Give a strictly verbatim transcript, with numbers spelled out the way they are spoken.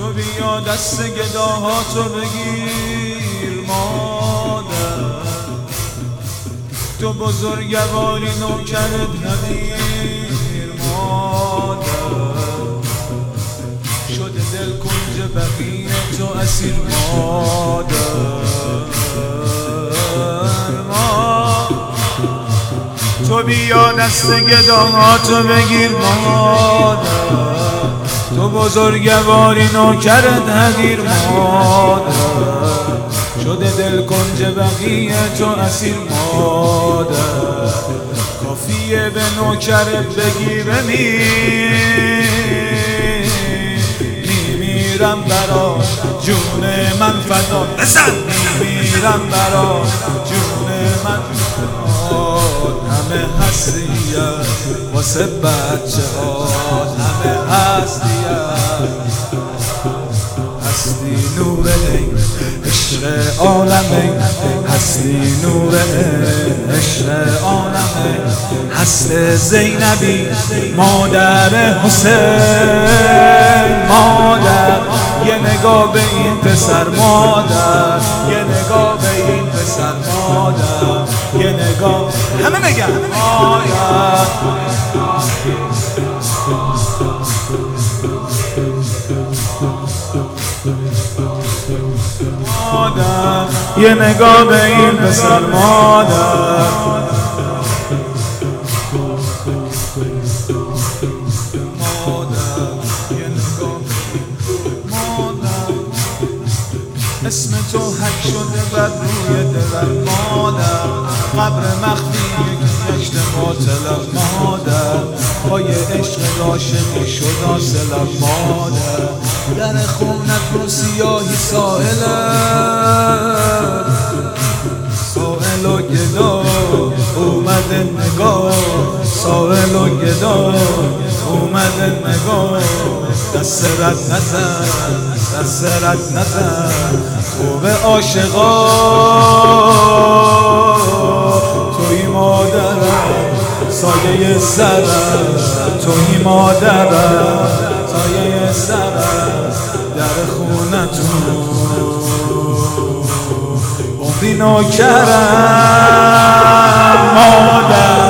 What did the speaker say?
تو بیا دست گداهاتو بگیر مادر، تو بزرگواری نوکرت نگیر مادر، شده دل کنج بقیه تو اسیر مادر. تو بیا دست گداهاتو بگیر مادر، تو بزرگواری نوکرت حقیر مادر، شده دل کنج بقیه تو اسیر مادر. کافیه به نوکرت بگی بمیر، میمیرم برا جون من فدا، بزن میمیرم برا جون من فدا. همه هستیت واسه بچه ها، همه هستیت، هستی نور این عشق عالمه، هستی نور عشق عالمه، هست زینبی مادر حسین مادر. یه نگاه به این پسر مادر، یه نگاه به این پسر مادر، یه نگاه همه نگه مادر. مادر یه نگاه به این پسر مادر. اسم تو حک شده بر روی دلم مادر، قبر مخفی یک باطلم مادر، پای عشق عاشقی شد حاصلم مادر. در خونت رو سیاهی سائله، سائل و گدا اومده نگاه، سائل و گدا اومده نگاه. دست رد نزن، دست رد نزن، تو به عاشقا توی مادرم، سایه سرم توی مادرم، سایه سرم. در خونتون عمری نوکرم مادر.